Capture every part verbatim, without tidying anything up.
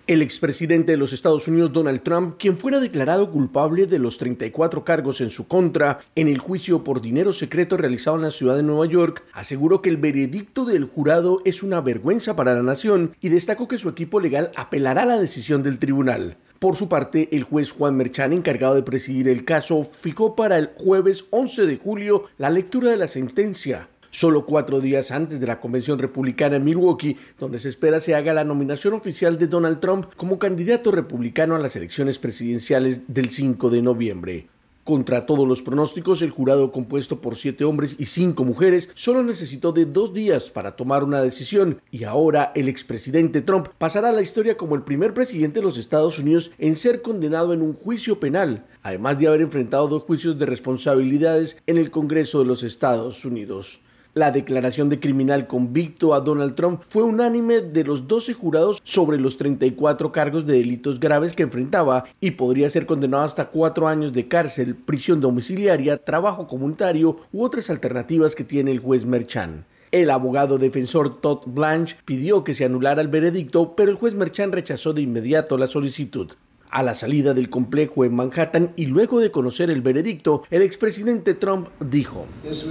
El expresidente de los Estados Unidos, Donald Trump, quien fuera declarado culpable de los treinta y cuatro cargos en su contra en el juicio por dinero secreto realizado en la ciudad de Nueva York, aseguró que el veredicto del jurado es una vergüenza para la nación y destacó que su equipo legal apelará a la decisión del tribunal. Por su parte, el juez Juan Merchan, encargado de presidir el caso, fijó para el jueves once de julio la lectura de la sentencia, solo cuatro días antes de la convención republicana en Milwaukee, donde se espera se haga la nominación oficial de Donald Trump como candidato republicano a las elecciones presidenciales del cinco de noviembre. Contra todos los pronósticos, el jurado, compuesto por siete hombres y cinco mujeres, solo necesitó de dos días para tomar una decisión, y ahora el expresidente Trump pasará a la historia como el primer presidente de los Estados Unidos en ser condenado en un juicio penal, además de haber enfrentado dos juicios de responsabilidades en el Congreso de los Estados Unidos. La declaración de criminal convicto a Donald Trump fue unánime de los doce jurados sobre los treinta y cuatro cargos de delitos graves que enfrentaba y podría ser condenado hasta cuatro años de cárcel, prisión domiciliaria, trabajo comunitario u otras alternativas que tiene el juez Merchan. El abogado defensor Todd Blanche pidió que se anulara el veredicto, pero el juez Merchan rechazó de inmediato la solicitud. A la salida del complejo en Manhattan y luego de conocer el veredicto, el expresidente Trump dijo: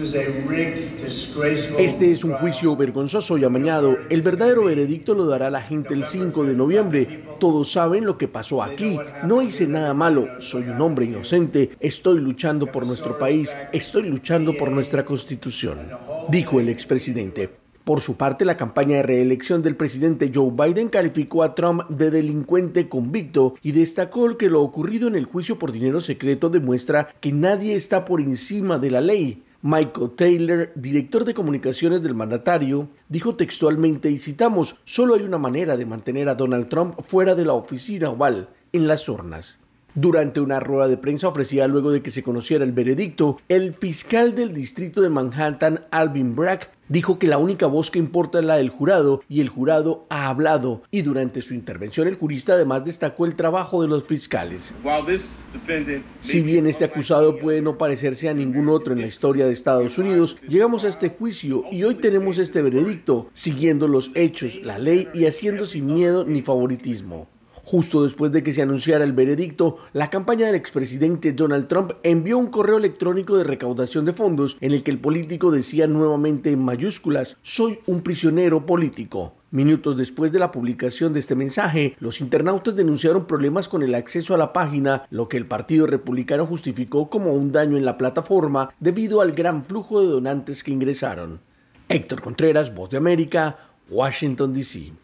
"Este es un juicio vergonzoso y amañado. El verdadero veredicto lo dará la gente el cinco de noviembre. Todos saben lo que pasó aquí. No hice nada malo. Soy un hombre inocente. Estoy luchando por nuestro país. Estoy luchando por nuestra Constitución", dijo el expresidente. Por su parte, la campaña de reelección del presidente Joe Biden calificó a Trump de delincuente convicto y destacó que lo ocurrido en el juicio por dinero secreto demuestra que nadie está por encima de la ley. Michael Taylor, director de comunicaciones del mandatario, dijo textualmente, y citamos: "Solo hay una manera de mantener a Donald Trump fuera de la oficina oval, en las urnas". Durante una rueda de prensa ofrecida luego de que se conociera el veredicto, el fiscal del distrito de Manhattan, Alvin Bragg, dijo que la única voz que importa es la del jurado y el jurado ha hablado, y durante su intervención el jurista además destacó el trabajo de los fiscales. Si bien este acusado puede no parecerse a ningún otro en la historia de Estados Unidos, llegamos a este juicio y hoy tenemos este veredicto, siguiendo los hechos, la ley y haciendo sin miedo ni favoritismo. Justo después de que se anunciara el veredicto, la campaña del expresidente Donald Trump envió un correo electrónico de recaudación de fondos en el que el político decía nuevamente en mayúsculas: "Soy un prisionero político". Minutos después de la publicación de este mensaje, los internautas denunciaron problemas con el acceso a la página, lo que el Partido Republicano justificó como un daño en la plataforma debido al gran flujo de donantes que ingresaron. Héctor Contreras, Voz de América, Washington, D C